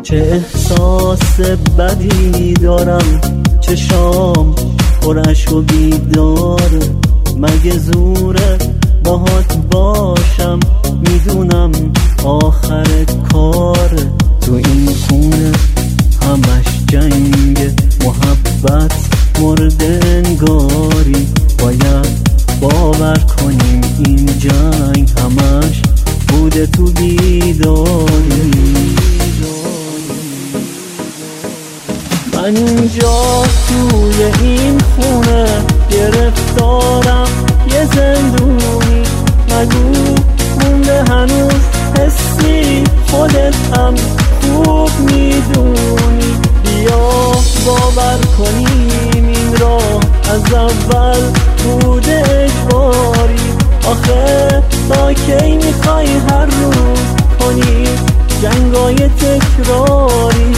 چه احساس بدی دارم، چشام پر اشک و بیدار. مگه زوره باهات باشم، میدونم آخر کار. تو این خونه همش جنگ، محبت مورد انگاری. باید باور کنیم این جنگ همش بوده تو بیداری. من اینجا توی این خونه گرفتارم یه زندونی. مگو مونده هنوز حسی، خودت هم خوب میدونی. بیا باور کنیم این راه از اول بوده اجباری. آخه تا کی میخوای هر روز کنی جنگای تکراری؟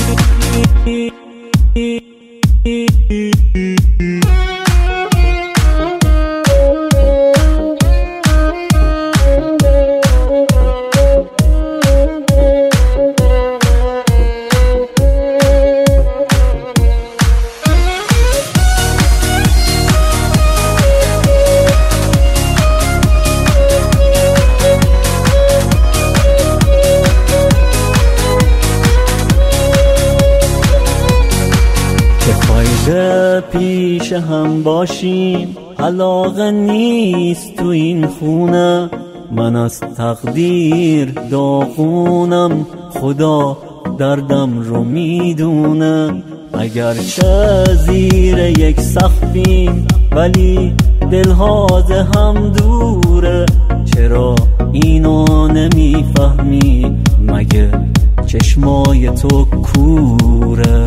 پیش هم باشیم علاقه نیست تو این خونه. من از تقدیر داغونم، خدا دردم رو میدونه. اگرچه زیر یک سقفیم ولی دلها ز هم دوره. چرا اینو نمیفهمی؟ مگه چشمای تو کوره؟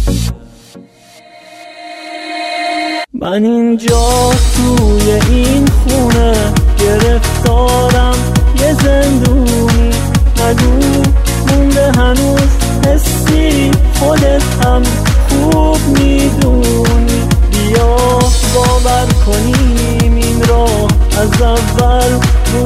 من اینجا توی این خونه گرفتارم یه زندونی. مگو مونده هنوز حسی، خودت هم خوب میدونی. بیا باور کنیم این راه از اول